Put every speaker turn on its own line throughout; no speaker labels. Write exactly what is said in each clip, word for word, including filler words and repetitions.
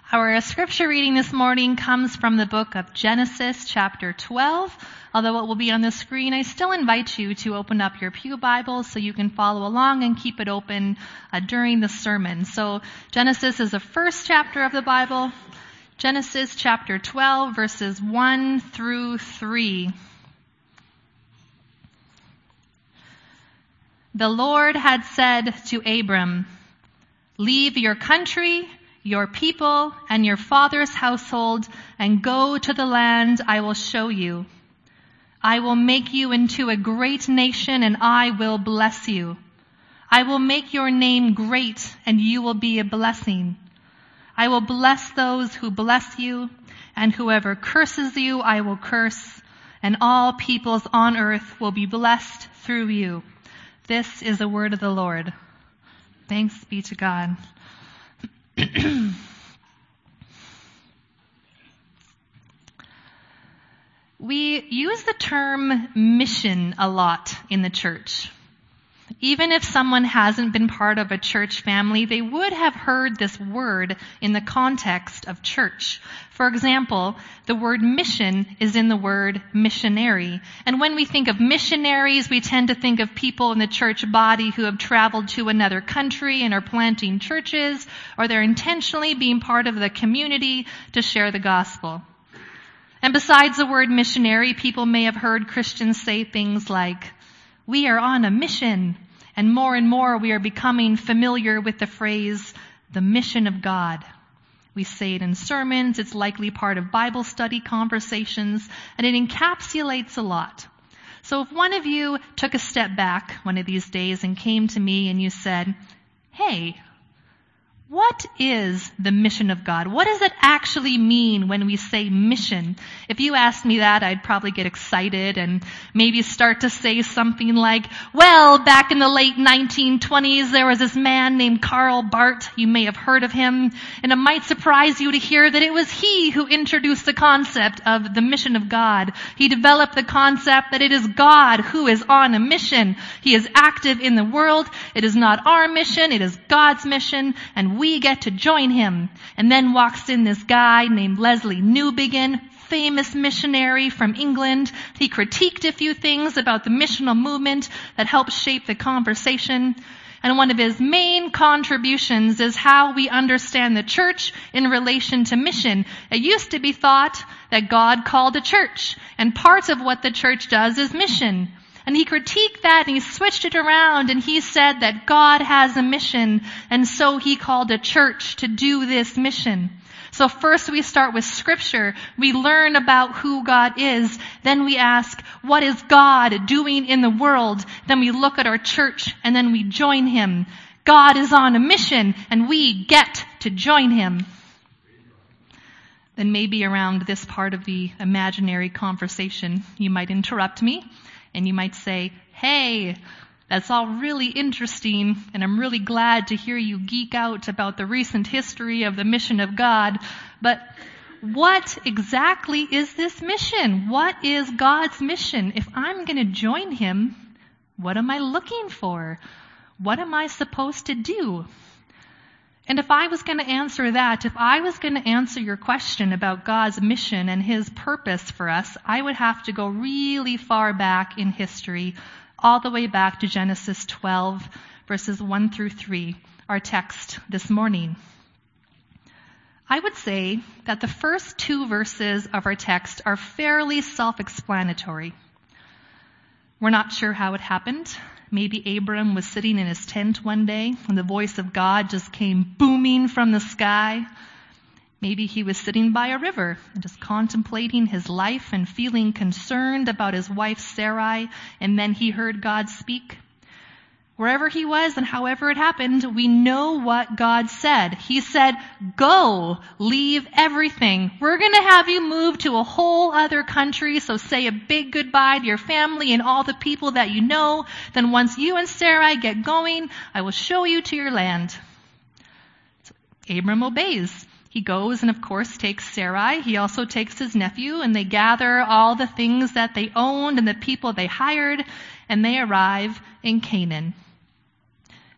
Our scripture reading this morning comes from the book of Genesis, chapter twelve. Although it will be on the screen, I still invite you to open up your pew Bible so you can follow along and keep it open uh, during the sermon. So Genesis is the first chapter of the Bible. Genesis chapter twelve, verses one through three. The Lord had said to Abram, "Leave your country, your people, and your father's household, and go to the land I will show you. I will make you into a great nation, and I will bless you. I will make your name great, and you will be a blessing. I will bless those who bless you, and whoever curses you I will curse, and all peoples on earth will be blessed through you." This is the word of the Lord. Thanks be to God. We use the term mission a lot in the church. Even if someone hasn't been part of a church family, they would have heard this word in the context of church. For example, the word mission is in the word missionary. And when we think of missionaries, we tend to think of people in the church body who have traveled to another country and are planting churches, or they're intentionally being part of the community to share the gospel. And besides the word missionary, people may have heard Christians say things like, "We are on a mission." And more and more we are becoming familiar with the phrase, "the mission of God." We say it in sermons, it's likely part of Bible study conversations, and it encapsulates a lot. So if one of you took a step back one of these days and came to me and you said, "Hey, what is the mission of God? What does it actually mean when we say mission?" If you asked me that, I'd probably get excited and maybe start to say something like, "Well, back in the late nineteen twenties, there was this man named Karl Barth. You may have heard of him. And it might surprise you to hear that it was he who introduced the concept of the mission of God. He developed the concept that it is God who is on a mission. He is active in the world. It is not our mission. It is God's mission. And we get to join him." And then walks in this guy named Leslie Newbigin, famous missionary from England. He critiqued a few things about the missional movement that helped shape the conversation. And one of his main contributions is how we understand the church in relation to mission. It used to be thought that God called a church, and part of what the church does is mission. And he critiqued that and he switched it around and he said that God has a mission, and so he called a church to do this mission. So first we start with scripture. We learn about who God is. Then we ask, what is God doing in the world? Then we look at our church and then we join him. God is on a mission and we get to join him. Then maybe around this part of the imaginary conversation, you might interrupt me and you might say, "Hey, that's all really interesting, and I'm really glad to hear you geek out about the recent history of the mission of God. But what exactly is this mission? What is God's mission? If I'm going to join him, what am I looking for? What am I supposed to do?" And if I was going to answer that, if I was going to answer your question about God's mission and his purpose for us, I would have to go really far back in history, all the way back to Genesis twelve, verses one through three, our text this morning. I would say that the first two verses of our text are fairly self-explanatory. We're not sure how it happened. Maybe Abram was sitting in his tent one day and the voice of God just came booming from the sky. Maybe he was sitting by a river and just contemplating his life and feeling concerned about his wife Sarai, and then he heard God speak. Wherever he was and however it happened, we know what God said. He said, "Go, leave everything. We're going to have you move to a whole other country, so say a big goodbye to your family and all the people that you know. Then once you and Sarai get going, I will show you to your land." So Abram obeys. He goes and, of course, takes Sarai. He also takes his nephew, and they gather all the things that they owned and the people they hired, and they arrive in Canaan.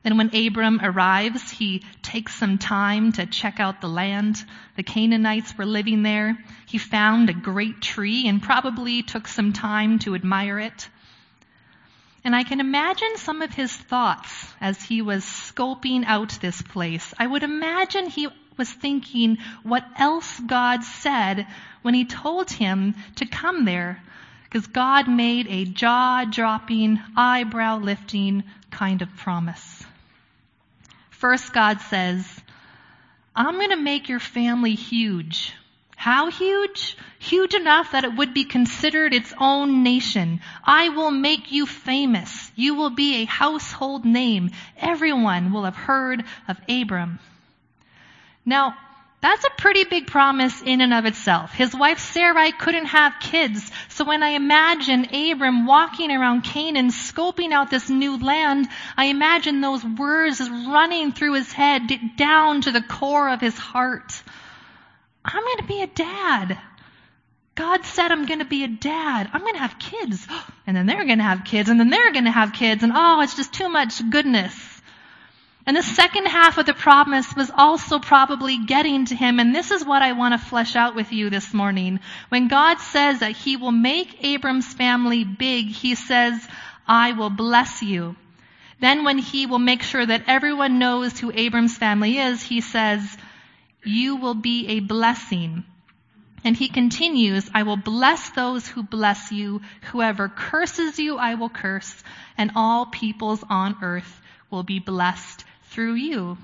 Then when Abram arrives, he takes some time to check out the land. The Canaanites were living there. He found a great tree and probably took some time to admire it. And I can imagine some of his thoughts as he was scoping out this place. I would imagine he was thinking what else God said when he told him to come there, because God made a jaw-dropping, eyebrow-lifting kind of promise. First, God says, I'm going to make your family huge. How huge? Huge enough that it would be considered its own nation. I will make you famous. You will be a household name. Everyone will have heard of Abram. Now, that's a pretty big promise in and of itself. His wife Sarai couldn't have kids, so when I imagine Abram walking around Canaan, scoping out this new land, I imagine those words running through his head down to the core of his heart. I'm going to be a dad. God said I'm going to be a dad. I'm going to have kids. And then they're going to have kids, and then they're going to have kids, and oh, it's just too much goodness. And the second half of the promise was also probably getting to him, and this is what I want to flesh out with you this morning. When God says that he will make Abram's family big, he says, I will bless you. Then when he will make sure that everyone knows who Abram's family is, he says, you will be a blessing. And he continues, I will bless those who bless you. Whoever curses you, I will curse, and all peoples on earth will be blessed through you.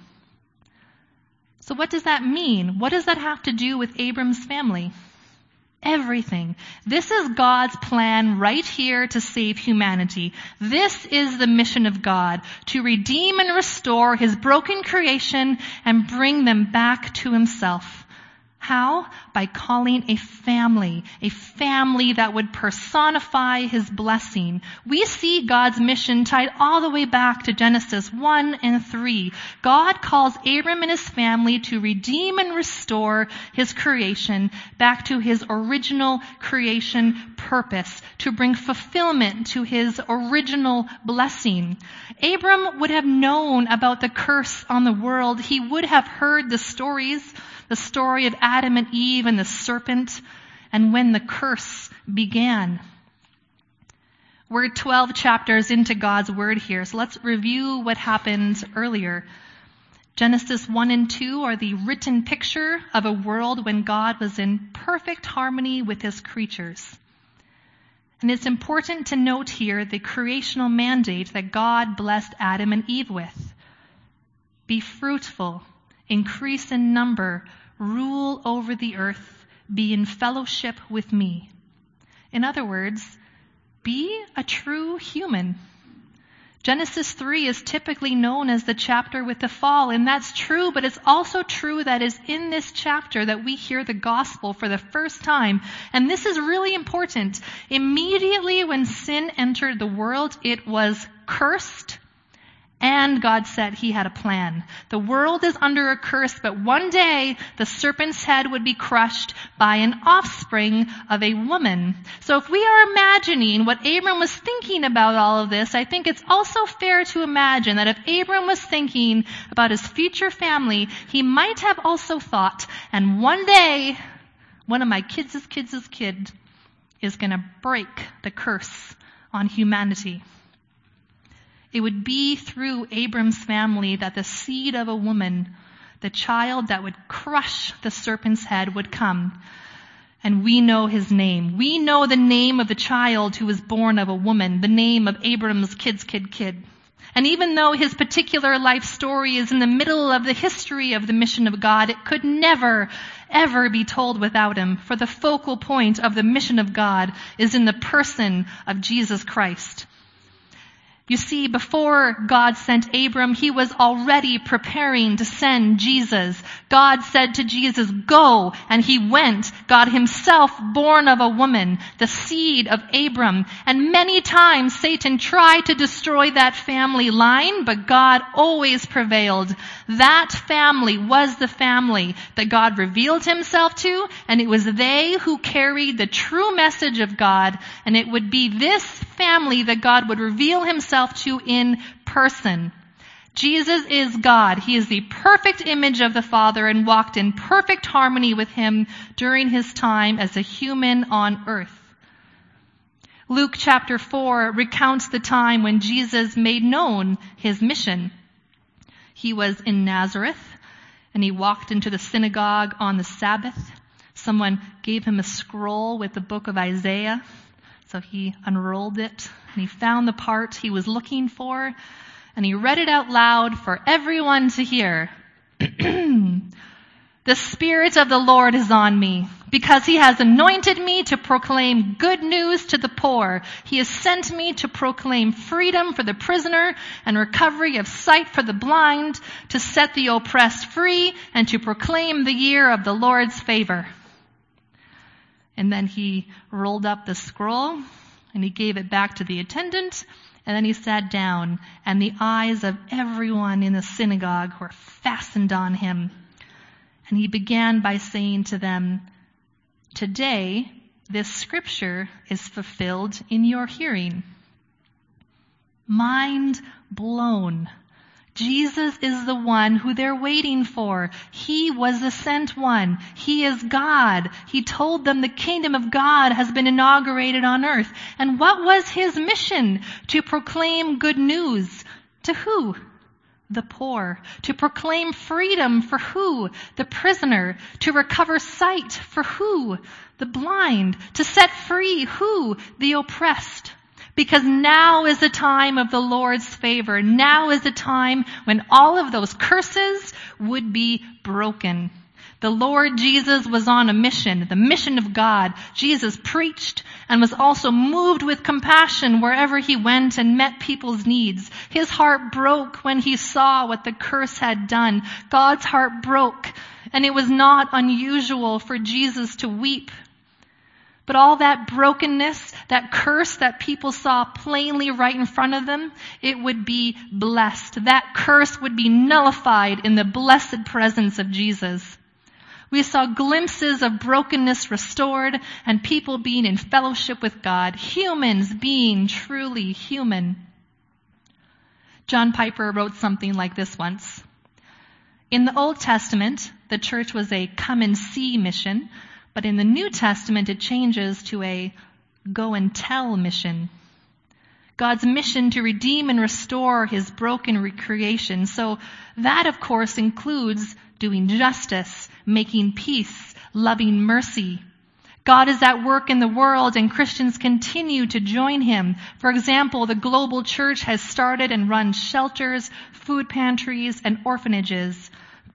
So what does that mean? What does that have to do with Abram's family? Everything. This is God's plan right here to save humanity. This is the mission of God, to redeem and restore his broken creation and bring them back to himself. How? By calling a family, a family that would personify his blessing. We see God's mission tied all the way back to Genesis one and three. God calls Abram and his family to redeem and restore his creation back to his original creation purpose, to bring fulfillment to his original blessing. Abram would have known about the curse on the world. He would have heard the stories, the story of Adam and Eve and the serpent, and when the curse began. We're twelve chapters into God's word here, so let's review what happened earlier. Genesis one and two are the written picture of a world when God was in perfect harmony with his creatures. And it's important to note here the creational mandate that God blessed Adam and Eve with. Be fruitful, increase in number, rule over the earth, be in fellowship with me. In other words, be a true human. Genesis three is typically known as the chapter with the fall, and that's true, but it's also true that it's in this chapter that we hear the gospel for the first time. And this is really important. Immediately when sin entered the world, it was cursed. And God said he had a plan. The world is under a curse, but one day the serpent's head would be crushed by an offspring of a woman. So if we are imagining what Abram was thinking about all of this, I think it's also fair to imagine that if Abram was thinking about his future family, he might have also thought, and one day, one of my kids' kids' kid is going to break the curse on humanity. It would be through Abram's family that the seed of a woman, the child that would crush the serpent's head, would come. And we know his name. We know the name of the child who was born of a woman, the name of Abram's kid's kid kid. And even though his particular life story is in the middle of the history of the mission of God, it could never, ever be told without him. For the focal point of the mission of God is in the person of Jesus Christ. You see, before God sent Abram, he was already preparing to send Jesus. God said to Jesus, go, and he went, God himself born of a woman, the seed of Abram. And many times Satan tried to destroy that family line, but God always prevailed. That family was the family that God revealed himself to, and it was they who carried the true message of God, and it would be this family that God would reveal himself to in person. Jesus is God. He is the perfect image of the Father and walked in perfect harmony with him during his time as a human on earth. Luke chapter four recounts the time when Jesus made known his mission. He was in Nazareth, and he walked into the synagogue on the Sabbath. Someone gave him a scroll with the book of Isaiah, so he unrolled it, and he found the part he was looking for, and he read it out loud for everyone to hear. The Spirit of the Lord is on me, because he has anointed me to proclaim good news to the poor. He has sent me to proclaim freedom for the prisoner and recovery of sight for the blind, to set the oppressed free, and to proclaim the year of the Lord's favor. And then he rolled up the scroll, and he gave it back to the attendant, and then he sat down, and the eyes of everyone in the synagogue were fastened on him. And he began by saying to them, "Today, this scripture is fulfilled in your hearing." Mind blown. Jesus is the one who they're waiting for. He was the sent one. He is God. He told them the kingdom of God has been inaugurated on earth. And what was his mission? To proclaim good news. To who? The poor. To proclaim freedom for who? The prisoner. To recover sight for who? The blind. To set free who? The oppressed. Because now is the time of the Lord's favor. Now is the time when all of those curses would be broken. The Lord Jesus was on a mission, the mission of God. Jesus preached and was also moved with compassion wherever he went and met people's needs. His heart broke when he saw what the curse had done. God's heart broke, and it was not unusual for Jesus to weep. But all that brokenness, that curse that people saw plainly right in front of them, it would be blessed. That curse would be nullified in the blessed presence of Jesus. We saw glimpses of brokenness restored and people being in fellowship with God, humans being truly human. John Piper wrote something like this once. In the Old Testament, the church was a come and see mission, but in the New Testament, it changes to a go and tell mission. God's mission to redeem and restore his broken recreation. So that, of course, includes doing justice, making peace, loving mercy. God is at work in the world, and Christians continue to join him. For example, the global church has started and run shelters, food pantries, and orphanages.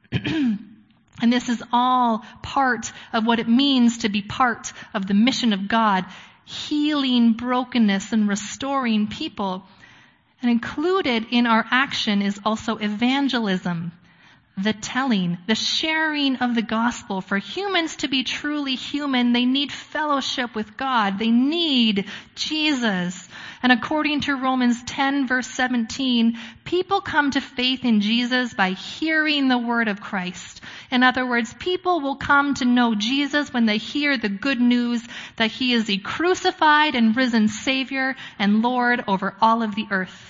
And this is all part of what it means to be part of the mission of God, healing brokenness and restoring people. And included in our action is also evangelism, the telling, the sharing of the gospel. For humans to be truly human, they need fellowship with God. They need Jesus. And according to Romans ten, verse seventeen, people come to faith in Jesus by hearing the word of Christ. In other words, people will come to know Jesus when they hear the good news that he is the crucified and risen Savior and Lord over all of the earth.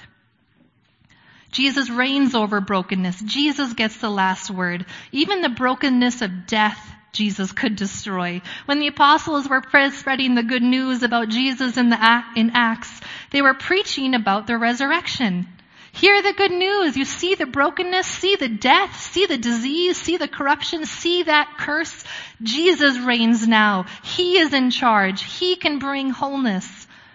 Jesus reigns over brokenness. Jesus gets the last word. Even the brokenness of death, Jesus could destroy. When the apostles were spreading the good news about Jesus in the in Acts, they were preaching about the resurrection. Hear the good news. You see the brokenness, see the death, see the disease, see the corruption, see that curse. Jesus reigns now. He is in charge. He can bring wholeness.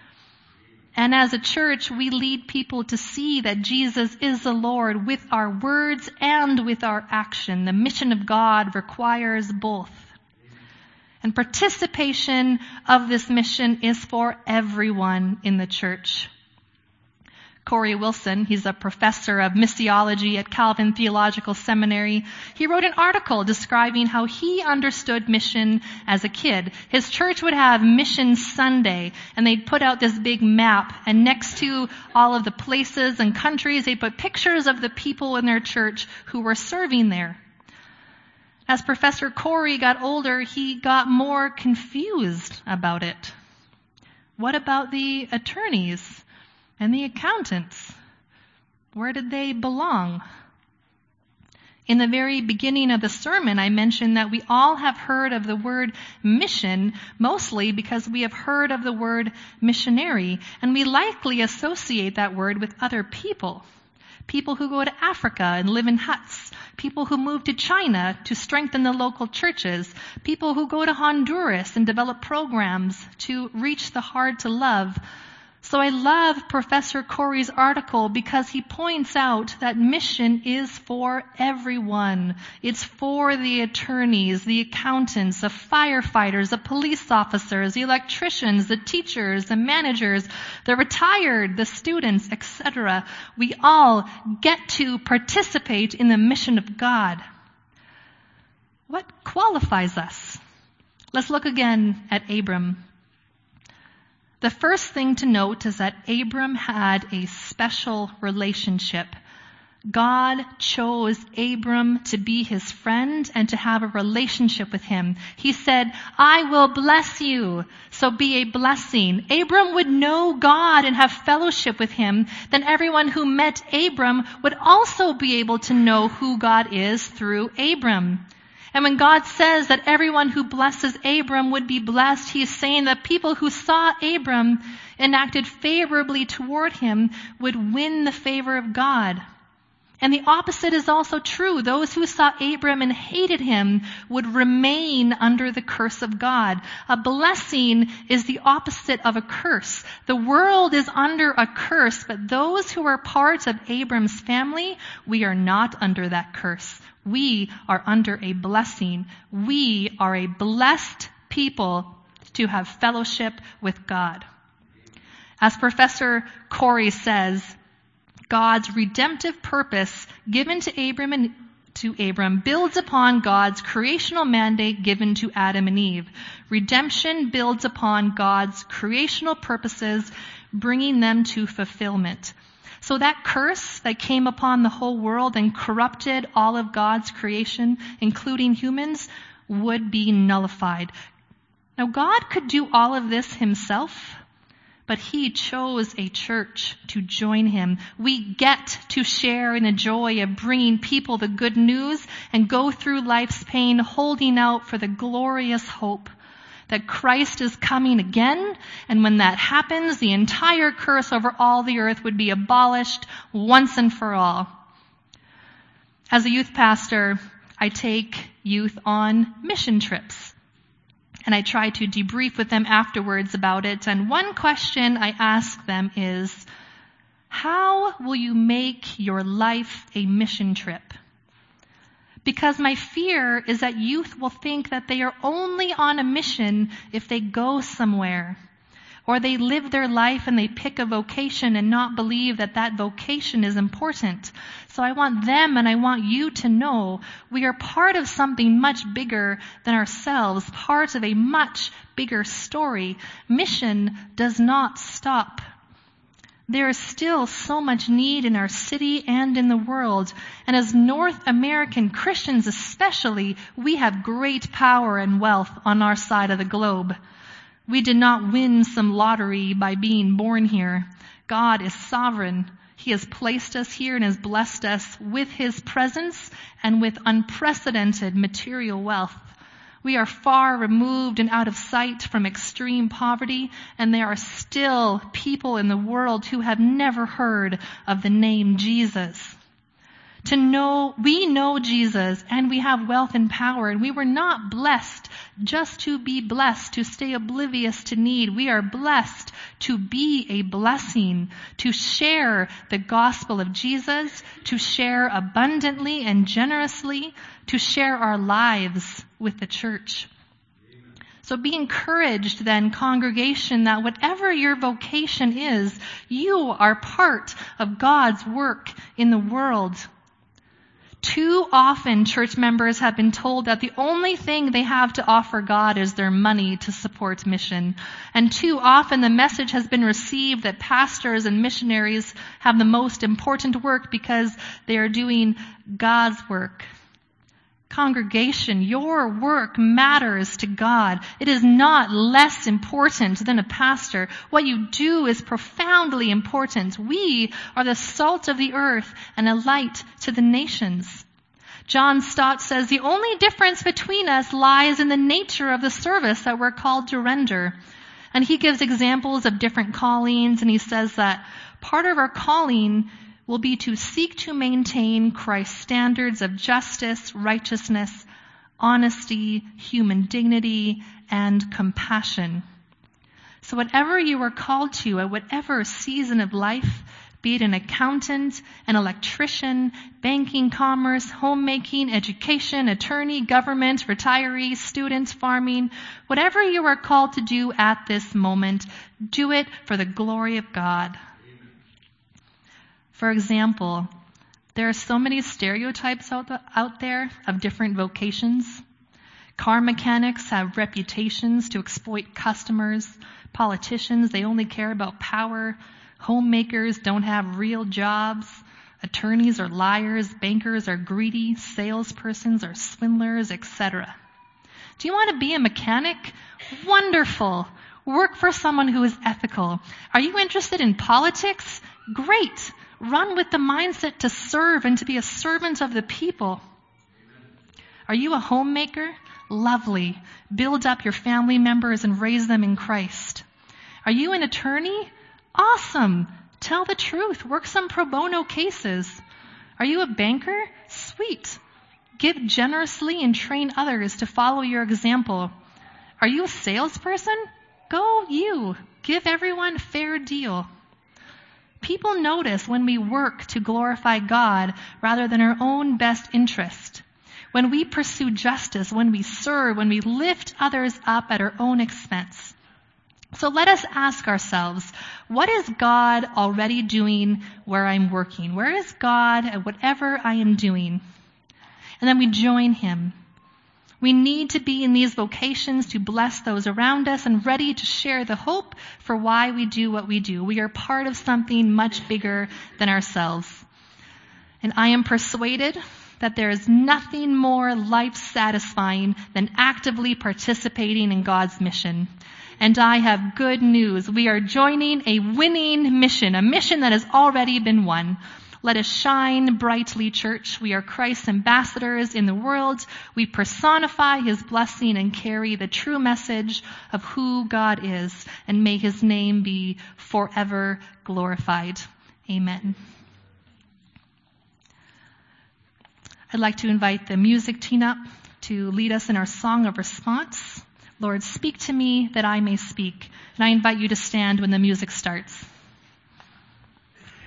And as a church, we lead people to see that Jesus is the Lord with our words and with our action. The mission of God requires both. And participation of this mission is for everyone in the church. Corey Wilson, he's a professor of missiology at Calvin Theological Seminary. He wrote an article describing how he understood mission as a kid. His church would have Mission Sunday, and they'd put out this big map, and next to all of the places and countries, they'd put pictures of the people in their church who were serving there. As Professor Corey got older, he got more confused about it. What about the attorneys and the accountants? Where did they belong? In the very beginning of the sermon, I mentioned that we all have heard of the word mission, mostly because we have heard of the word missionary, and we likely associate that word with other people. People who go to Africa and live in huts, people who move to China to strengthen the local churches, people who go to Honduras and develop programs to reach the hard to love. So I love Professor Corey's article because he points out that mission is for everyone. It's for the attorneys, the accountants, the firefighters, the police officers, the electricians, the teachers, the managers, the retired, the students, et cetera. We all get to participate in the mission of God. What qualifies us? Let's look again at Abram. The first thing to note is that Abram had a special relationship. God chose Abram to be his friend and to have a relationship with him. He said, I will bless you, so be a blessing. Abram would know God and have fellowship with him. Then everyone who met Abram would also be able to know who God is through Abram. And when God says that everyone who blesses Abram would be blessed, he is saying that people who saw Abram and acted favorably toward him would win the favor of God. And the opposite is also true. Those who saw Abram and hated him would remain under the curse of God. A blessing is the opposite of a curse. The world is under a curse, but those who are part of Abram's family, we are not under that curse. We are under a blessing. We are a blessed people to have fellowship with God. As Professor Corey says, God's redemptive purpose given to Abram and to Abram builds upon God's creational mandate given to Adam and Eve. Redemption builds upon God's creational purposes, bringing them to fulfillment. So that curse that came upon the whole world and corrupted all of God's creation, including humans, would be nullified. Now, God could do all of this himself, but he chose a church to join him. We get to share in the joy of bringing people the good news and go through life's pain, holding out for the glorious hope that Christ is coming again, and when that happens, the entire curse over all the earth would be abolished once and for all. As a youth pastor, I take youth on mission trips, and I try to debrief with them afterwards about it, and one question I ask them is, how will you make your life a mission trip? Because my fear is that youth will think that they are only on a mission if they go somewhere, or they live their life and they pick a vocation and not believe that that vocation is important. So I want them and I want you to know we are part of something much bigger than ourselves, part of a much bigger story. Mission does not stop. There is still so much need in our city and in the world. And as North American Christians especially, we have great power and wealth on our side of the globe. We did not win some lottery by being born here. God is sovereign. He has placed us here and has blessed us with his presence and with unprecedented material wealth. We are far removed and out of sight from extreme poverty, and there are still people in the world who have never heard of the name Jesus. To know, we know Jesus and we have wealth and power, and we were not blessed just to be blessed, to stay oblivious to need. We are blessed to be a blessing, to share the gospel of Jesus, to share abundantly and generously, to share our lives with the church. So be encouraged then, congregation, that whatever your vocation is, you are part of God's work in the world. Too often church members have been told that the only thing they have to offer God is their money to support mission. And too often the message has been received that pastors and missionaries have the most important work because they are doing God's work. Congregation, your work matters to God. It is not less important than a pastor. What you do is profoundly important. We are the salt of the earth and a light to the nations. John Stott says the only difference between us lies in the nature of the service that we're called to render. And he gives examples of different callings, and he says that part of our calling will be to seek to maintain Christ's standards of justice, righteousness, honesty, human dignity, and compassion. So whatever you are called to at whatever season of life, be it an accountant, an electrician, banking, commerce, homemaking, education, attorney, government, retiree, students, farming, whatever you are called to do at this moment, do it for the glory of God. For example, there are so many stereotypes out, the, out there of different vocations. Car mechanics have reputations to exploit customers. Politicians, they only care about power. Homemakers don't have real jobs. Attorneys are liars. Bankers are greedy. Salespersons are swindlers, et cetera. Do you want to be a mechanic? Wonderful. Work for someone who is ethical. Are you interested in politics? Great. Run with the mindset to serve and to be a servant of the people. Are you a homemaker? Lovely. Build up your family members and raise them in Christ. Are you an attorney? Awesome. Tell the truth. Work some pro bono cases. Are you a banker? Sweet. Give generously and train others to follow your example. Are you a salesperson? Go you. Give everyone a fair deal. People notice when we work to glorify God rather than our own best interest. When we pursue justice, when we serve, when we lift others up at our own expense. So let us ask ourselves, what is God already doing where I'm working? Where is God at whatever I am doing? And then we join him. We need to be in these vocations to bless those around us and ready to share the hope for why we do what we do. We are part of something much bigger than ourselves. And I am persuaded that there is nothing more life-satisfying than actively participating in God's mission. And I have good news. We are joining a winning mission, a mission that has already been won. Let us shine brightly, church. We are Christ's ambassadors in the world. We personify his blessing and carry the true message of who God is. And may his name be forever glorified. Amen. I'd like to invite the music team up to lead us in our song of response. Lord, speak to me that I may speak. And I invite you to stand when the music starts.